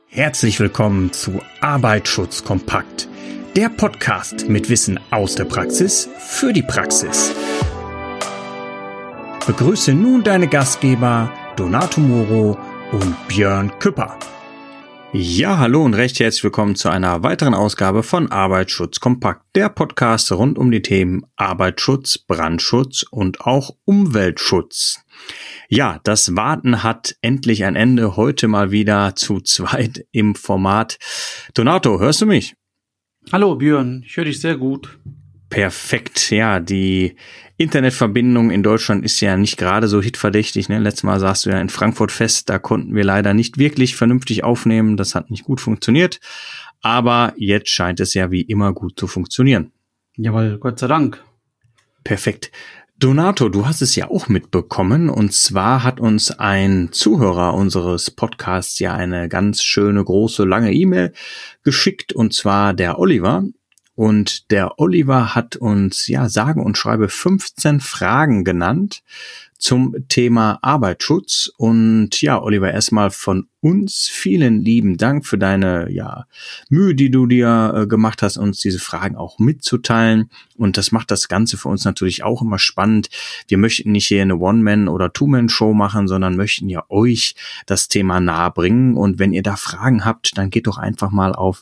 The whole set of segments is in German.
Herzlich willkommen zu Arbeitsschutz kompakt, der Podcast mit Wissen aus der Praxis für die Praxis. Begrüße nun deine Gastgeber Donato Moro und Björn Küpper. Ja, hallo und recht herzlich willkommen zu einer weiteren Ausgabe von Arbeitsschutz kompakt, der Podcast rund um die Themen Arbeitsschutz, Brandschutz und auch Umweltschutz. Ja, das Warten hat endlich ein Ende, heute mal wieder zu zweit im Format. Donato, hörst du mich? Hallo Björn, ich höre dich sehr gut. Perfekt, ja, die Internetverbindung in Deutschland ist ja nicht gerade so hitverdächtig, ne? Letztes Mal saßt du ja in Frankfurt fest, da konnten wir leider nicht wirklich vernünftig aufnehmen, das hat nicht gut funktioniert, aber jetzt scheint es ja wie immer gut zu funktionieren. Jawohl, Gott sei Dank. Perfekt. Donato, du hast es ja auch mitbekommen, und zwar hat uns ein Zuhörer unseres Podcasts ja eine ganz schöne, große, lange E-Mail geschickt, und zwar der Oliver. Und der Oliver hat uns, ja, sage und schreibe 15 Fragen genannt zum Thema Arbeitsschutz. Und ja, Oliver, erstmal von uns vielen lieben Dank für deine Mühe, die du dir gemacht hast, uns diese Fragen auch mitzuteilen. Und das macht das Ganze für uns natürlich auch immer spannend. Wir möchten nicht hier eine One-Man- oder Two-Man-Show machen, sondern möchten ja euch das Thema nahebringen. Und wenn ihr da Fragen habt, dann geht doch einfach mal auf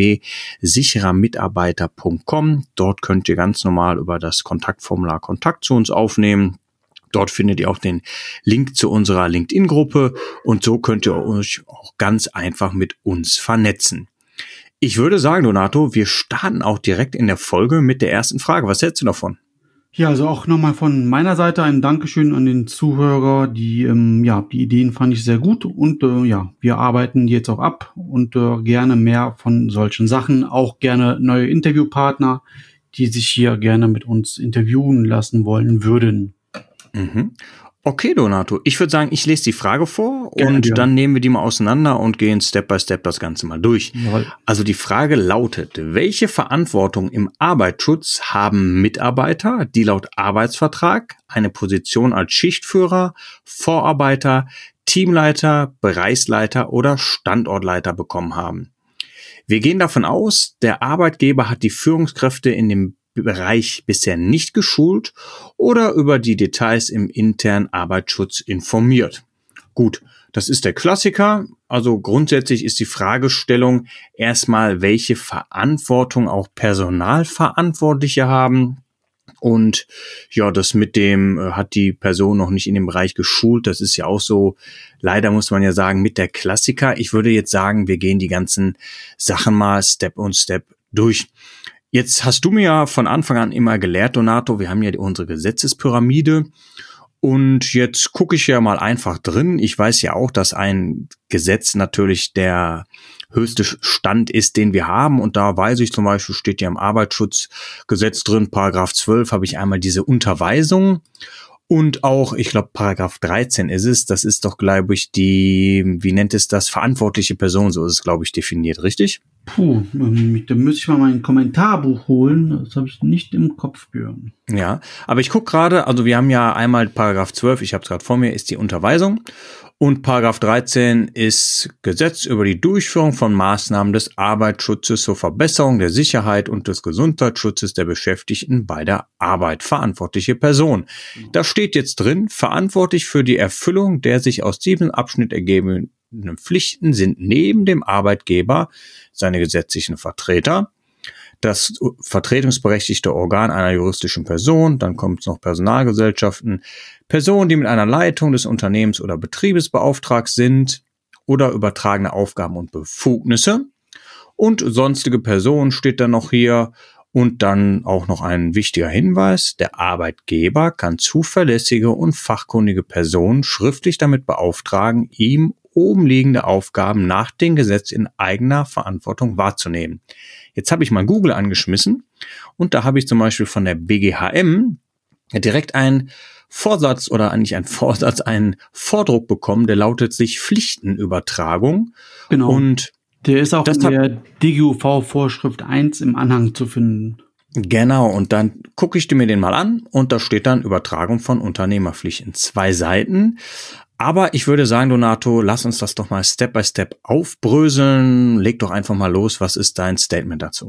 www.sicherermitarbeiter.com. Dort könnt ihr ganz normal über das Kontaktformular Kontakt zu uns aufnehmen. Dort findet ihr auch den Link zu unserer LinkedIn-Gruppe, und so könnt ihr euch auch ganz einfach mit uns vernetzen. Ich würde sagen, Donato, wir starten auch direkt in der Folge mit der ersten Frage. Was hältst du davon? Ja, also auch nochmal von meiner Seite ein Dankeschön an den Zuhörer. Die Ideen fand ich sehr gut, und wir arbeiten jetzt auch ab und gerne mehr von solchen Sachen. Auch gerne neue Interviewpartner, die sich hier gerne mit uns interviewen lassen wollen würden. Okay, Donato, ich würde sagen, ich lese die Frage vor Gerne. Dann nehmen wir die mal auseinander und gehen Step by Step das Ganze mal durch. Jawohl. Also die Frage lautet: Welche Verantwortung im Arbeitsschutz haben Mitarbeiter, die laut Arbeitsvertrag eine Position als Schichtführer, Vorarbeiter, Teamleiter, Bereichsleiter oder Standortleiter bekommen haben? Wir gehen davon aus, der Arbeitgeber hat die Führungskräfte in dem Bereich bisher nicht geschult oder über die Details im internen Arbeitsschutz informiert. Gut, das ist der Klassiker. Also grundsätzlich ist die Fragestellung erstmal, welche Verantwortung auch Personalverantwortliche haben. Und ja, das mit dem hat die Person noch nicht in dem Bereich geschult. Das ist ja auch so, leider muss man ja sagen, mit der Klassiker. Ich würde jetzt sagen, wir gehen die ganzen Sachen mal Step und Step durch. Jetzt hast du mir ja von Anfang an immer gelehrt, Donato, wir haben ja unsere Gesetzespyramide, und jetzt gucke ich ja mal einfach drin. Ich weiß ja auch, dass ein Gesetz natürlich der höchste Stand ist, den wir haben, und da weiß ich zum Beispiel, steht ja im Arbeitsschutzgesetz drin, Paragraph 12 habe ich einmal diese Unterweisung, und auch, ich glaube, Paragraph 13 ist es, das ist doch, glaube ich, verantwortliche Person, so ist es, glaube ich, definiert, richtig? Da müsste ich mal mein Kommentarbuch holen. Das habe ich nicht im Kopf, Björn. Ja, aber ich gucke gerade, also wir haben ja einmal Paragraph 12, ich habe es gerade vor mir, ist die Unterweisung, und Paragraph 13 ist Gesetz über die Durchführung von Maßnahmen des Arbeitsschutzes zur Verbesserung der Sicherheit und des Gesundheitsschutzes der Beschäftigten bei der Arbeit, verantwortliche Person. Da steht jetzt drin, verantwortlich für die Erfüllung der sich aus diesem Abschnitt ergebenden Pflichten sind neben dem Arbeitgeber seine gesetzlichen Vertreter, das vertretungsberechtigte Organ einer juristischen Person, dann kommt noch Personalgesellschaften, Personen, die mit einer Leitung des Unternehmens oder Betriebes beauftragt sind oder übertragene Aufgaben und Befugnisse, und sonstige Personen steht dann noch hier. Und dann auch noch ein wichtiger Hinweis: Der Arbeitgeber kann zuverlässige und fachkundige Personen schriftlich damit beauftragen, ihm oben liegende Aufgaben nach dem Gesetz in eigener Verantwortung wahrzunehmen. Jetzt habe ich mal Google angeschmissen, und da habe ich zum Beispiel von der BGHM direkt einen Vordruck bekommen, der lautet sich Pflichtenübertragung. Genau. Und der ist auch in der DGUV-Vorschrift 1 im Anhang zu finden. Genau, und dann gucke ich mir den mal an, und da steht dann Übertragung von Unternehmerpflichten. 2 Seiten. Aber ich würde sagen, Donato, lass uns das doch mal Step by Step aufbröseln. Leg doch einfach mal los. Was ist dein Statement dazu?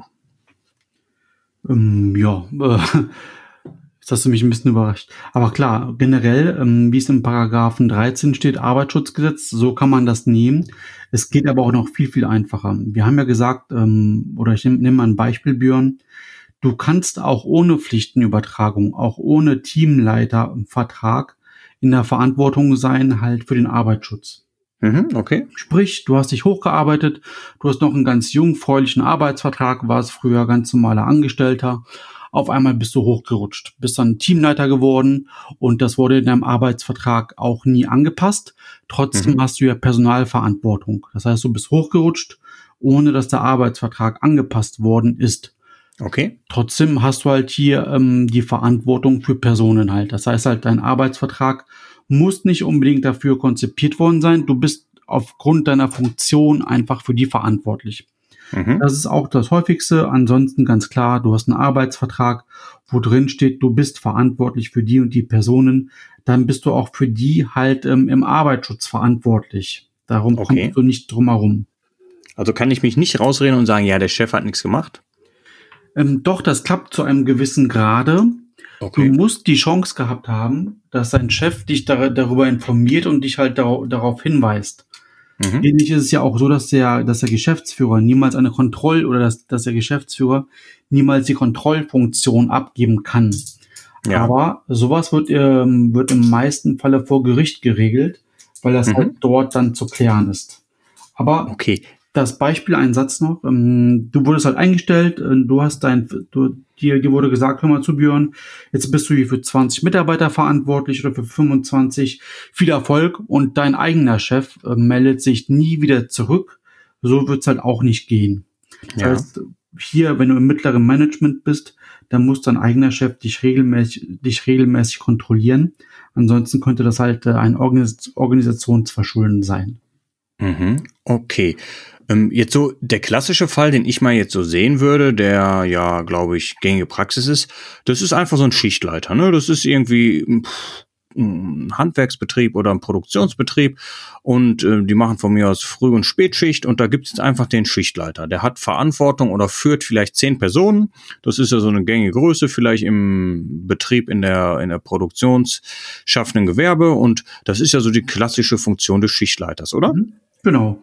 Ja, jetzt hast du mich ein bisschen überrascht. Aber klar, generell, wie es im Paragraphen 13 steht, Arbeitsschutzgesetz, so kann man das nehmen. Es geht aber auch noch viel, viel einfacher. Wir haben ja gesagt, oder ich nehme mal ein Beispiel, Björn. Du kannst auch ohne Pflichtenübertragung, auch ohne Teamleitervertrag in der Verantwortung sein, halt für den Arbeitsschutz. Okay. Sprich, du hast dich hochgearbeitet, du hast noch einen ganz jungfräulichen Arbeitsvertrag, warst früher ganz normaler Angestellter. Auf einmal bist du hochgerutscht, bist dann Teamleiter geworden und das wurde in deinem Arbeitsvertrag auch nie angepasst. Trotzdem hast du ja Personalverantwortung. Das heißt, du bist hochgerutscht, ohne dass der Arbeitsvertrag angepasst worden ist. Okay. Trotzdem hast du halt hier die Verantwortung für Personen halt. Das heißt halt, dein Arbeitsvertrag muss nicht unbedingt dafür konzipiert worden sein. Du bist aufgrund deiner Funktion einfach für die verantwortlich. Das ist auch das Häufigste. Ansonsten ganz klar, du hast einen Arbeitsvertrag, wo drin steht, du bist verantwortlich für die und die Personen. Dann bist du auch für die halt im Arbeitsschutz verantwortlich. Darum kommst du nicht drum herum. Also kann ich mich nicht rausreden und sagen, ja, der Chef hat nichts gemacht? Doch, das klappt zu einem gewissen Grade. Okay. Du musst die Chance gehabt haben, dass dein Chef dich darüber informiert und dich halt darauf hinweist. Ähnlich ist es ja auch so, dass der Geschäftsführer niemals eine dass der Geschäftsführer niemals die Kontrollfunktion abgeben kann. Ja. Aber sowas wird im meisten Falle vor Gericht geregelt, weil das halt dort dann zu klären ist. Aber das Beispiel, ein Satz noch, du wurdest halt eingestellt, dir wurde gesagt, hör mal zu, Björn, jetzt bist du hier für 20 Mitarbeiter verantwortlich oder für 25, viel Erfolg, und dein eigener Chef meldet sich nie wieder zurück, so wird's halt auch nicht gehen. Das heißt, hier, wenn du im mittleren Management bist, dann muss dein eigener Chef dich regelmäßig kontrollieren, ansonsten könnte das halt ein Organisationsverschulden sein. Okay. Jetzt so der klassische Fall, den ich mal jetzt so sehen würde, der ja, glaube ich, gängige Praxis ist, das ist einfach so ein Schichtleiter, ne? Das ist irgendwie ein Handwerksbetrieb oder ein Produktionsbetrieb und die machen von mir aus Früh- und Spätschicht und da gibt es jetzt einfach den Schichtleiter. Der hat Verantwortung oder führt vielleicht 10 Personen. Das ist ja so eine gängige Größe, vielleicht im Betrieb in der produktionsschaffenden Gewerbe, und das ist ja so die klassische Funktion des Schichtleiters, oder? Genau.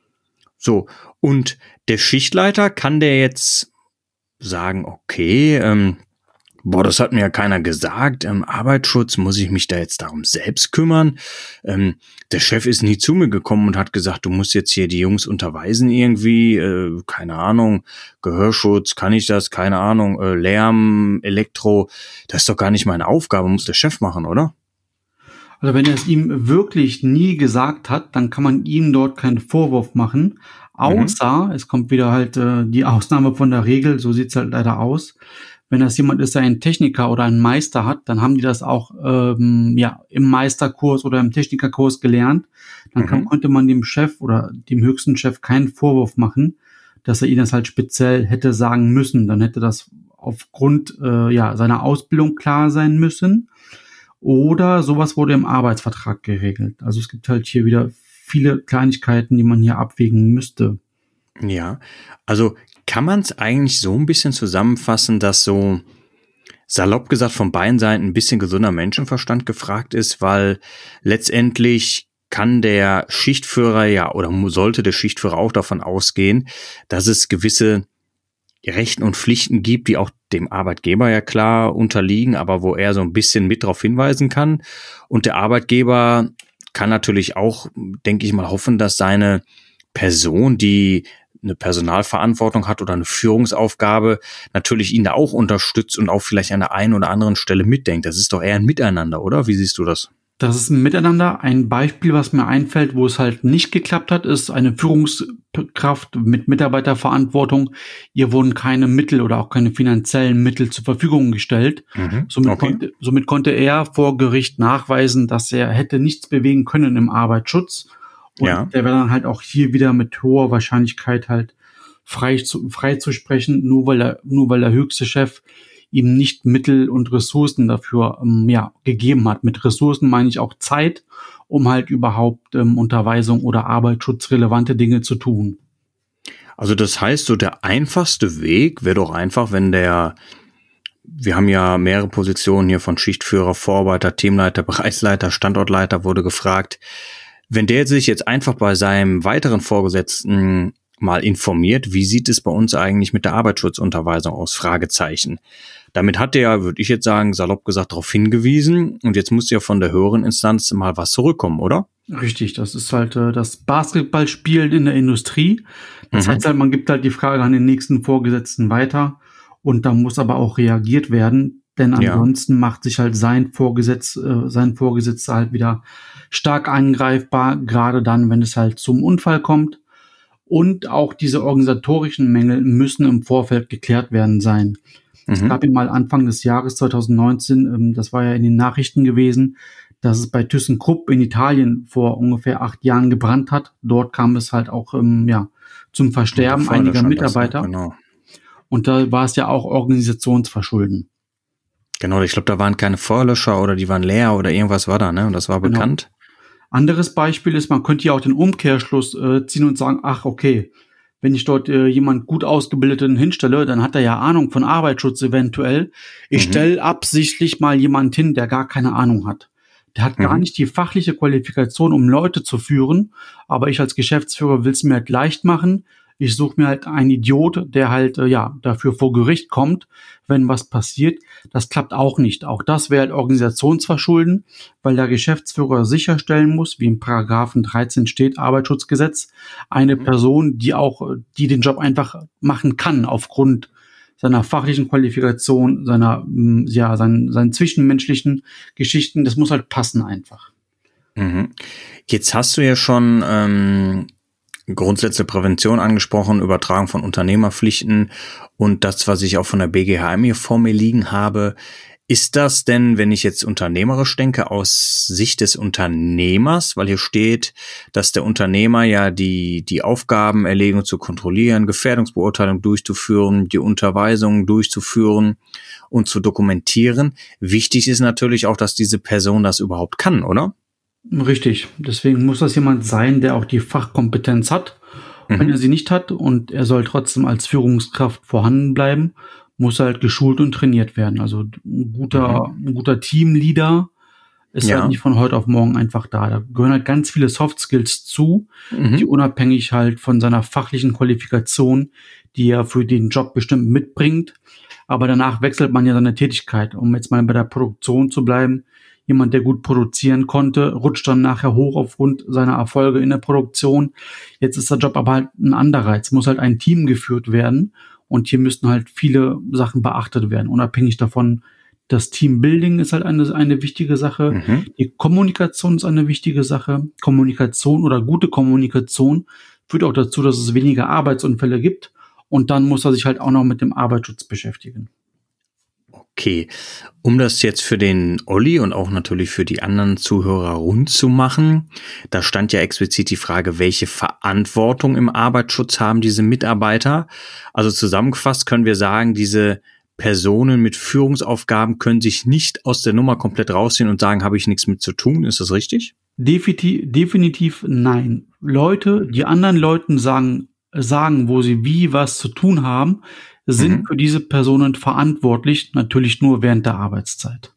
So, und der Schichtleiter, kann der jetzt sagen, okay, das hat mir ja keiner gesagt, Arbeitsschutz, muss ich mich da jetzt darum selbst kümmern? Der Chef ist nie zu mir gekommen und hat gesagt, du musst jetzt hier die Jungs unterweisen irgendwie, keine Ahnung, Gehörschutz, kann ich das, keine Ahnung, Lärm, Elektro, das ist doch gar nicht meine Aufgabe, muss der Chef machen, oder? Also wenn er es ihm wirklich nie gesagt hat, dann kann man ihm dort keinen Vorwurf machen, außer, es kommt wieder halt die Ausnahme von der Regel, so sieht's halt leider aus. Wenn das jemand ist, der einen Techniker oder einen Meister hat, dann haben die das auch im Meisterkurs oder im Technikerkurs gelernt. Dann konnte man dem Chef oder dem höchsten Chef keinen Vorwurf machen, dass er ihnen das halt speziell hätte sagen müssen. Dann hätte das aufgrund seiner Ausbildung klar sein müssen. Oder sowas wurde im Arbeitsvertrag geregelt. Also es gibt halt hier wieder viele Kleinigkeiten, die man hier abwägen müsste. Ja, also kann man es eigentlich so ein bisschen zusammenfassen, dass so salopp gesagt von beiden Seiten ein bisschen gesunder Menschenverstand gefragt ist, weil letztendlich kann der Schichtführer ja oder sollte der Schichtführer auch davon ausgehen, dass es gewisse Rechten und Pflichten gibt, die auch dem Arbeitgeber ja klar unterliegen, aber wo er so ein bisschen mit darauf hinweisen kann. Und der Arbeitgeber kann natürlich auch, denke ich mal, hoffen, dass seine Person, die eine Personalverantwortung hat oder eine Führungsaufgabe, natürlich ihn da auch unterstützt und auch vielleicht an der einen oder anderen Stelle mitdenkt. Das ist doch eher ein Miteinander, oder? Wie siehst du das? Das ist ein Miteinander. Ein Beispiel, was mir einfällt, wo es halt nicht geklappt hat, ist eine Führungskraft mit Mitarbeiterverantwortung. Ihr wurden keine Mittel oder auch keine finanziellen Mittel zur Verfügung gestellt. Somit konnte er vor Gericht nachweisen, dass er hätte nichts bewegen können im Arbeitsschutz. Und der wäre dann halt auch hier wieder mit hoher Wahrscheinlichkeit halt frei zu sprechen, nur weil der höchste Chef ihm nicht Mittel und Ressourcen dafür gegeben hat. Mit Ressourcen meine ich auch Zeit, um halt überhaupt Unterweisung oder arbeitsschutzrelevante Dinge zu tun. Also das heißt, so der einfachste Weg wäre doch einfach, wenn wir haben ja mehrere Positionen hier von Schichtführer, Vorarbeiter, Teamleiter, Bereichsleiter, Standortleiter wurde gefragt, wenn der sich jetzt einfach bei seinem weiteren Vorgesetzten mal informiert, wie sieht es bei uns eigentlich mit der Arbeitsschutzunterweisung aus? Fragezeichen. Damit hat der, würde ich jetzt sagen, salopp gesagt, darauf hingewiesen und jetzt muss ja von der höheren Instanz mal was zurückkommen, oder? Richtig, das ist halt das Basketballspielen in der Industrie. Das heißt halt, man gibt halt die Frage an den nächsten Vorgesetzten weiter und da muss aber auch reagiert werden, denn ansonsten macht sich halt sein Vorgesetzter halt wieder stark angreifbar, gerade dann, wenn es halt zum Unfall kommt. Und auch diese organisatorischen Mängel müssen im Vorfeld geklärt werden sein. Es gab ja mal Anfang des Jahres 2019, das war ja in den Nachrichten gewesen, dass es bei ThyssenKrupp in Italien vor ungefähr 8 Jahren gebrannt hat. Dort kam es halt auch zum Versterben einiger Mitarbeiter. Genau. Und da war es ja auch Organisationsverschulden. Genau, ich glaube, da waren keine Feuerlöscher oder die waren leer oder irgendwas war da, ne? Und das war bekannt. Anderes Beispiel ist, man könnte ja auch den Umkehrschluss ziehen und sagen, ach okay, wenn ich dort jemand gut ausgebildeten hinstelle, dann hat er ja Ahnung von Arbeitsschutz eventuell. Ich stelle absichtlich mal jemanden hin, der gar keine Ahnung hat. Der hat gar nicht die fachliche Qualifikation, um Leute zu führen, aber ich als Geschäftsführer will es mir halt leicht machen. Ich suche mir halt einen Idiot, der halt dafür vor Gericht kommt, wenn was passiert. Das klappt auch nicht. Auch das wäre halt Organisationsverschulden, weil der Geschäftsführer sicherstellen muss, wie im Paragraphen 13 steht, Arbeitsschutzgesetz, eine Person, die den Job einfach machen kann aufgrund seiner fachlichen Qualifikation, seinen zwischenmenschlichen Geschichten. Das muss halt passen einfach. Jetzt hast du ja schon Grundsätze Prävention angesprochen, Übertragung von Unternehmerpflichten und das, was ich auch von der BGHM hier vor mir liegen habe. Ist das denn, wenn ich jetzt unternehmerisch denke, aus Sicht des Unternehmers, weil hier steht, dass der Unternehmer ja die Aufgabenerlegung zu kontrollieren, Gefährdungsbeurteilung durchzuführen, die Unterweisungen durchzuführen und zu dokumentieren. Wichtig ist natürlich auch, dass diese Person das überhaupt kann, oder? Richtig. Deswegen muss das jemand sein, der auch die Fachkompetenz hat. Wenn er sie nicht hat und er soll trotzdem als Führungskraft vorhanden bleiben, muss er halt geschult und trainiert werden. Also ein guter Teamleader ist halt nicht von heute auf morgen einfach da. Da gehören halt ganz viele Soft Skills zu, die unabhängig halt von seiner fachlichen Qualifikation, die er für den Job bestimmt mitbringt. Aber danach wechselt man ja seine Tätigkeit. Um jetzt mal bei der Produktion zu bleiben, jemand, der gut produzieren konnte, rutscht dann nachher hoch aufgrund seiner Erfolge in der Produktion. Jetzt ist der Job aber halt ein anderer. Jetzt muss halt ein Team geführt werden und hier müssten halt viele Sachen beachtet werden. Unabhängig davon, das Teambuilding ist halt eine wichtige Sache. Die Kommunikation ist eine wichtige Sache. Kommunikation oder gute Kommunikation führt auch dazu, dass es weniger Arbeitsunfälle gibt. Und dann muss er sich halt auch noch mit dem Arbeitsschutz beschäftigen. Okay, um das jetzt für den Olli und auch natürlich für die anderen Zuhörer rund zu machen, da stand ja explizit die Frage, welche Verantwortung im Arbeitsschutz haben diese Mitarbeiter? Also zusammengefasst können wir sagen, diese Personen mit Führungsaufgaben können sich nicht aus der Nummer komplett rausziehen und sagen, habe ich nichts mit zu tun. Ist das richtig? Definitiv nein. Leute, die anderen Leuten sagen, wo sie wie was zu tun haben, sind für diese Personen verantwortlich, natürlich nur während der Arbeitszeit.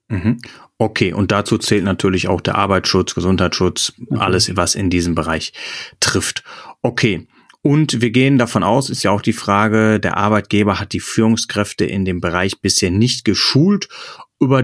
Okay, und dazu zählt natürlich auch der Arbeitsschutz, Gesundheitsschutz, alles, was in diesem Bereich trifft. Okay, und wir gehen davon aus, ist ja auch die Frage, der Arbeitgeber hat die Führungskräfte in dem Bereich bisher nicht geschult über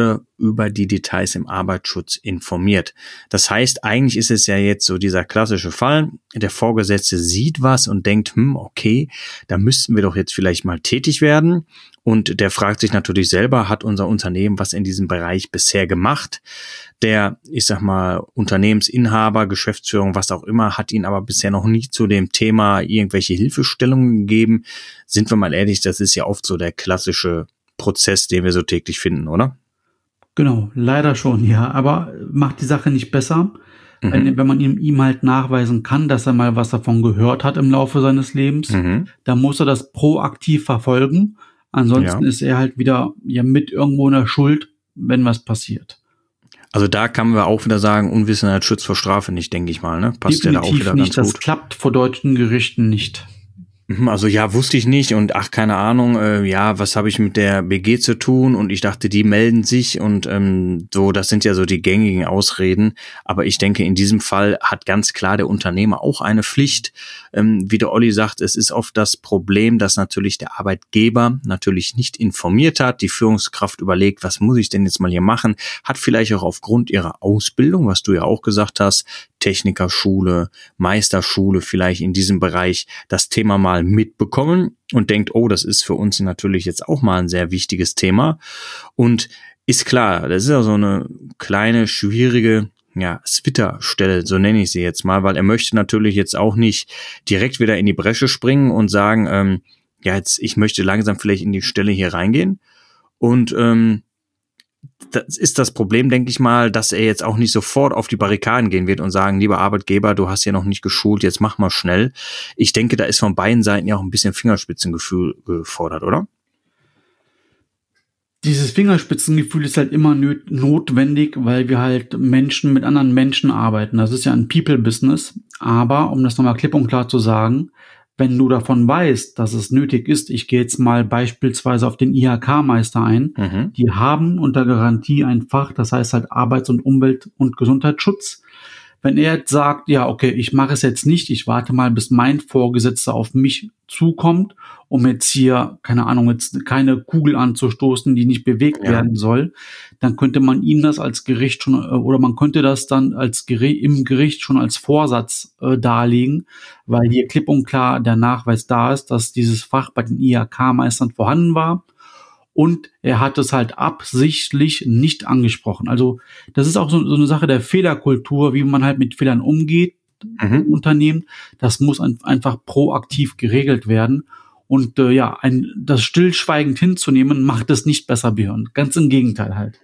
die Details im Arbeitsschutz informiert. Das heißt, eigentlich ist es ja jetzt so dieser klassische Fall, der Vorgesetzte sieht was und denkt, okay, da müssten wir doch jetzt vielleicht mal tätig werden. Und der fragt sich natürlich selber, hat unser Unternehmen was in diesem Bereich bisher gemacht? Der, ich sag mal, Unternehmensinhaber, Geschäftsführung, was auch immer, hat ihn aber bisher noch nie zu dem Thema irgendwelche Hilfestellungen gegeben. Sind wir mal ehrlich, das ist ja oft so der klassische Prozess, den wir so täglich finden, oder? Genau, leider schon, ja. Aber macht die Sache nicht besser, wenn man ihm halt nachweisen kann, dass er mal was davon gehört hat im Laufe seines Lebens. Dann muss er das proaktiv verfolgen. Ansonsten ist er halt wieder mit irgendwo in der Schuld, wenn was passiert. Also da kann man auch wieder sagen, Unwissenheit schützt vor Strafe nicht, denke ich mal, ne? Passt ja da auch wieder nicht, ganz gut. Das klappt vor deutschen Gerichten nicht. Also ja, wusste ich nicht und keine Ahnung, was habe ich mit der BG zu tun und ich dachte, die melden sich und so, das sind ja so die gängigen Ausreden, aber ich denke, in diesem Fall hat ganz klar der Unternehmer auch eine Pflicht. Wie der Olli sagt, es ist oft das Problem, dass natürlich der Arbeitgeber natürlich nicht informiert hat, die Führungskraft überlegt, was muss ich denn jetzt mal hier machen, hat vielleicht auch aufgrund ihrer Ausbildung, was du ja auch gesagt hast, Technikerschule, Meisterschule vielleicht in diesem Bereich das Thema mal mitbekommen und denkt, oh, das ist für uns natürlich jetzt auch mal ein sehr wichtiges Thema und ist klar, das ist ja so eine kleine, schwierige Switterstelle, so nenne ich sie jetzt mal, weil er möchte natürlich jetzt auch nicht direkt wieder in die Bresche springen und sagen, ich möchte langsam vielleicht in die Stelle hier reingehen und das ist das Problem, denke ich mal, dass er jetzt auch nicht sofort auf die Barrikaden gehen wird und sagen, lieber Arbeitgeber, du hast ja noch nicht geschult, jetzt mach mal schnell. Ich denke, da ist von beiden Seiten ja auch ein bisschen Fingerspitzengefühl gefordert, oder? Dieses Fingerspitzengefühl ist halt immer notwendig, weil wir halt Menschen mit anderen Menschen arbeiten. Das ist ja ein People-Business. Aber, um das nochmal klipp und klar zu sagen, wenn du davon weißt, dass es nötig ist, ich gehe jetzt mal beispielsweise auf den IHK-Meister ein, die haben unter Garantie ein Fach, das heißt halt Arbeits- und Umwelt- und Gesundheitsschutz. Wenn er jetzt sagt, ja, okay, ich mache es jetzt nicht, ich warte mal, bis mein Vorgesetzter auf mich zukommt, um jetzt hier, keine Ahnung, jetzt keine Kugel anzustoßen, die nicht bewegt werden soll, dann könnte man ihm das als Gericht schon, oder man könnte das dann im Gericht schon als Vorsatz darlegen, weil hier klipp und klar der Nachweis da ist, dass dieses Fach bei den IHK-Meistern vorhanden war. Und er hat es halt absichtlich nicht angesprochen. Also das ist auch so eine Sache der Fehlerkultur, wie man halt mit Fehlern umgeht im Unternehmen. Das muss einfach proaktiv geregelt werden. Und das stillschweigend hinzunehmen, macht es nicht besser, Björn. Ganz im Gegenteil halt.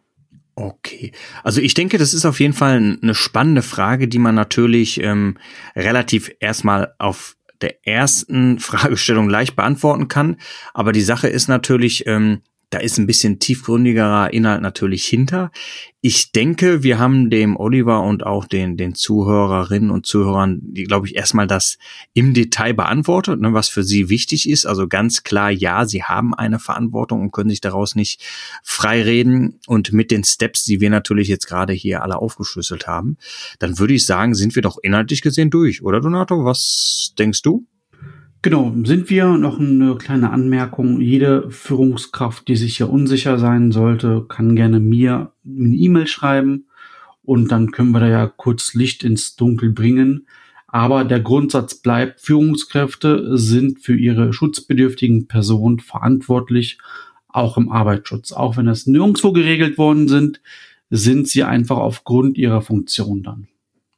Okay, also ich denke, das ist auf jeden Fall eine spannende Frage, die man natürlich relativ erstmal auf der ersten Fragestellung leicht beantworten kann. Aber die Sache ist natürlich, da ist ein bisschen tiefgründigerer Inhalt natürlich hinter. Ich denke, wir haben dem Oliver und auch den Zuhörerinnen und Zuhörern, die, glaube ich, erstmal das im Detail beantwortet, ne, was für sie wichtig ist. Also ganz klar, ja, sie haben eine Verantwortung und können sich daraus nicht frei reden. Und mit den Steps, die wir natürlich jetzt gerade hier alle aufgeschlüsselt haben, dann würde ich sagen, sind wir doch inhaltlich gesehen durch, oder Donato? Was denkst du? Genau, sind wir. Noch eine kleine Anmerkung. Jede Führungskraft, die sich hier unsicher sein sollte, kann gerne mir eine E-Mail schreiben und dann können wir da ja kurz Licht ins Dunkel bringen. Aber der Grundsatz bleibt, Führungskräfte sind für ihre schutzbedürftigen Personen verantwortlich, auch im Arbeitsschutz. Auch wenn das nirgendwo geregelt worden sind sie einfach aufgrund ihrer Funktion dann.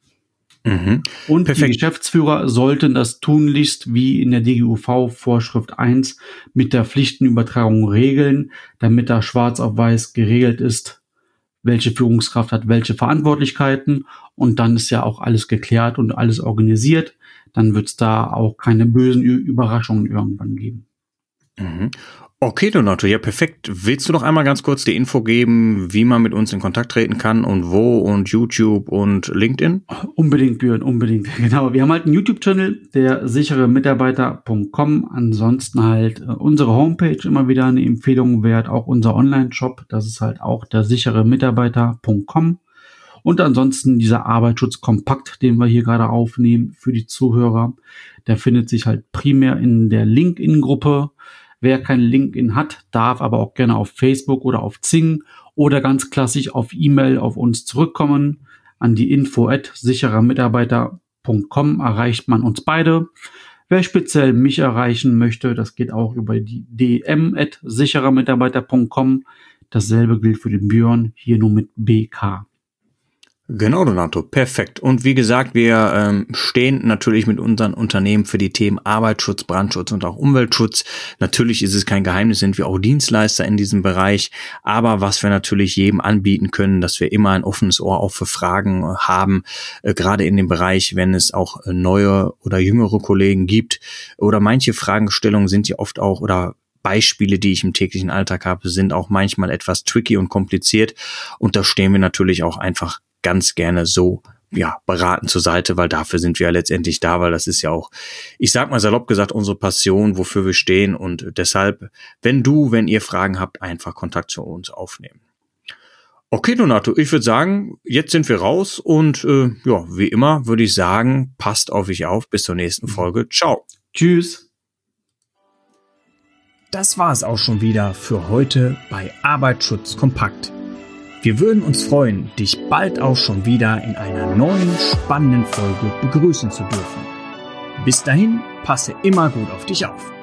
Und perfekt. Die Geschäftsführer sollten das tunlichst wie in der DGUV Vorschrift 1 mit der Pflichtenübertragung regeln, damit da schwarz auf weiß geregelt ist, welche Führungskraft hat welche Verantwortlichkeiten und dann ist ja auch alles geklärt und alles organisiert. Dann wird es da auch keine bösen Überraschungen irgendwann geben. Okay, Donato, ja perfekt. Willst du noch einmal ganz kurz die Info geben, wie man mit uns in Kontakt treten kann und wo und YouTube und LinkedIn? Unbedingt, Björn, unbedingt. Genau, wir haben halt einen YouTube-Channel, der sicheremitarbeiter.com. Ansonsten halt unsere Homepage immer wieder eine Empfehlung wert, auch unser Online-Shop, das ist halt auch der sicheremitarbeiter.com. Und ansonsten dieser Arbeitsschutz-Kompakt, den wir hier gerade aufnehmen für die Zuhörer, der findet sich halt primär in der LinkedIn-Gruppe. Wer kein LinkedIn hat, darf aber auch gerne auf Facebook oder auf Xing oder ganz klassisch auf E-Mail auf uns zurückkommen. An die info@sicherermitarbeiter.com erreicht man uns beide. Wer speziell mich erreichen möchte, das geht auch über die dm@sicherermitarbeiter.com. Dasselbe gilt für den Björn, hier nur mit BK. Genau, Donato, perfekt. Und wie gesagt, wir stehen natürlich mit unseren Unternehmen für die Themen Arbeitsschutz, Brandschutz und auch Umweltschutz. Natürlich ist es kein Geheimnis, sind wir auch Dienstleister in diesem Bereich. Aber was wir natürlich jedem anbieten können, dass wir immer ein offenes Ohr auch für Fragen haben, gerade in dem Bereich, wenn es auch neue oder jüngere Kollegen gibt. Oder manche Fragestellungen sind ja oft auch oder Beispiele, die ich im täglichen Alltag habe, sind auch manchmal etwas tricky und kompliziert. Und da stehen wir natürlich auch einfach ganz gerne so beraten zur Seite, weil dafür sind wir ja letztendlich da, weil das ist ja auch, ich sag mal salopp gesagt, unsere Passion, wofür wir stehen. Und deshalb, wenn ihr Fragen habt, einfach Kontakt zu uns aufnehmen. Okay, Donato, ich würde sagen, jetzt sind wir raus und wie immer würde ich sagen, passt auf euch auf. Bis zur nächsten Folge. Ciao. Tschüss. Das war es auch schon wieder für heute bei Arbeitsschutz kompakt. Wir würden uns freuen, dich bald auch schon wieder in einer neuen spannenden Folge begrüßen zu dürfen. Bis dahin, passe immer gut auf dich auf.